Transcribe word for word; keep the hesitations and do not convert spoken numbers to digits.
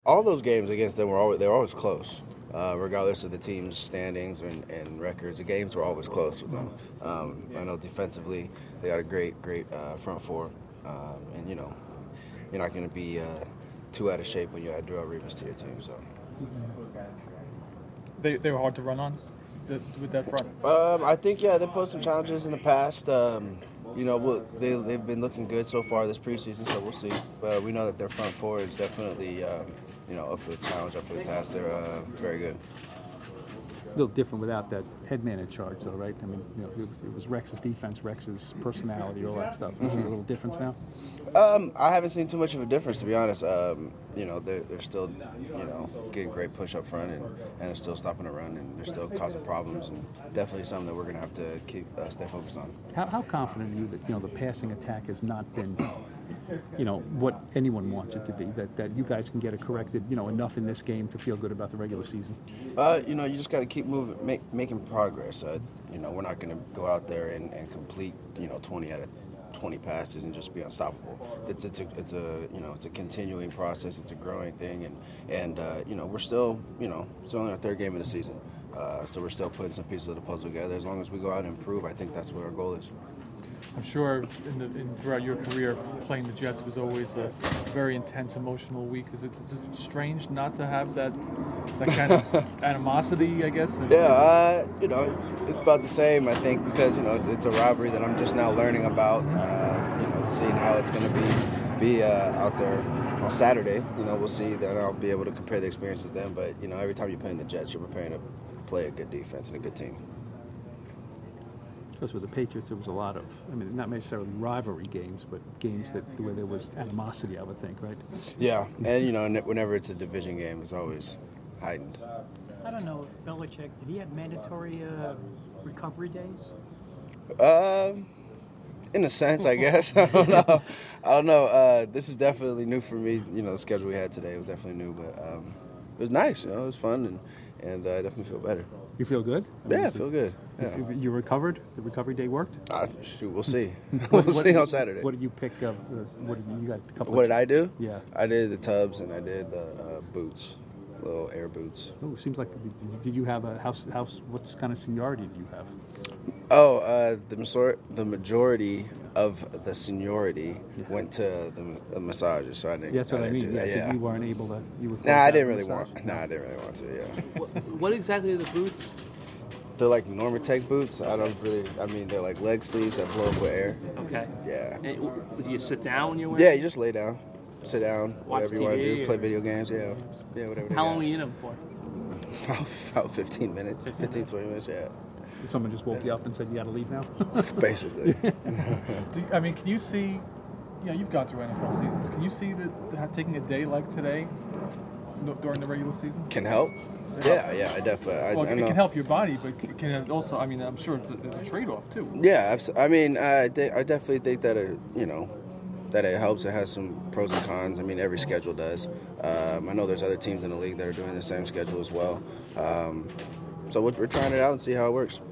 all those games against them were always they're always close, uh, regardless of the team's standings and, and records. The games were always close with them. Um, I know defensively they got a great, great uh, front four, um, and you know you're not going to be uh, too out of shape when you add Darrelle Revis to your team. So they they were hard to run on the, with that front. um, I think yeah they posed some challenges in the past. Um, You know, we'll, they, they've been looking good so far this preseason, so we'll see. But we know that their front four is definitely, um, you know, up for the challenge, up for the task. They're uh, very good. A little different without that head man in charge, though, right? I mean, you know, it was, it was Rex's defense, Rex's personality, all that stuff. Is there a little difference now? Um, I haven't seen too much of a difference, to be honest. Um, you know, they're, they're still, you know, getting great push up front, and, and they're still stopping the run, and they're still causing problems, and definitely something that we're going to have to keep uh, stay focused on. How, how confident are you that, you know, the passing attack has not been, you know, what anyone wants it to be, that, that you guys can get it corrected, you know, enough in this game to feel good about the regular season? Uh, you know, you just got to keep moving, make, making progress. Uh, you know, we're not going to go out there and, and complete, you know, twenty out of twenty passes and just be unstoppable. It's it's a it's a you know it's a continuing process. It's a growing thing, and and uh, you know we're still you know it's only our third game of the season, uh, so we're still putting some pieces of the puzzle together. As long as we go out and improve, I think that's what our goal is. I'm sure in the, in, throughout your career, playing the Jets was always a very intense, emotional week. Is it, is it strange not to have that that kind of animosity, I guess? Yeah, uh, you know, it's, it's about the same, I think, because, you know, it's, it's a rivalry that I'm just now learning about, uh, you know, seeing how it's going to be be uh, out there on Saturday. You know, we'll see. Then I'll be able to compare the experiences then. But, you know, every time you play in the Jets, you're preparing to play a good defense and a good team. Because with the Patriots, there was a lot of, I mean, not necessarily rivalry games, but games that where there was animosity, I would think, right? Yeah, and, you know, whenever it's a division game, it's always heightened. I don't know, Belichick, did he have mandatory uh, recovery days? Um, in a sense, I guess. I don't know. I don't know. Uh, this is definitely new for me. You know, the schedule we had today was definitely new, but um, it was nice. You know, it was fun, and and uh, I definitely feel better. You feel good? I mean, yeah, I feel it, good. Yeah. You, you recovered? The recovery day worked? Uh, shoot, we'll see. what, we'll what see did, on Saturday. What did you pick up? Uh, what did you, you got? A couple. What of, did I do? Yeah, I did the tubs and I did the uh, boots, little air boots. Oh, seems like did, did you have a house? House? What kind of seniority did you have? Oh, uh, the masor- the majority of the seniority yeah. went to the, the massages, so I didn't. Yeah, that's what I, I mean. yeah, yeah, yeah. So you weren't able to. You were. Nah, I didn't really want. Nah, I didn't really want to. Yeah. What, what exactly are the boots? They're like Normatec boots. I don't really. I mean, they're like leg sleeves that blow up with air. Okay. Yeah. And do you sit down when you're wearing? Yeah, you just lay down, sit down, Watch whatever you T V want to do, or... play video games. Yeah, yeah, whatever. How long were you in them for? About, about fifteen minutes, fifteen, fifteen, twenty minutes. Yeah. Someone just woke you up and said you got to leave now. Basically. Do, I mean, can you see? You know, you've gone through N F L seasons. Can you see that, that taking a day like today no, during the regular season can help? Yeah, yeah, I definitely. I, well, I it know. can help your body, but can it also? I mean, I'm sure it's a, there's a trade-off too. Yeah, I mean, I, th- I definitely think that it, you know, that it helps. It has some pros and cons. I mean, every schedule does. Um, I know there's other teams in the league that are doing the same schedule as well. Um, so we're, we're trying it out and see how it works.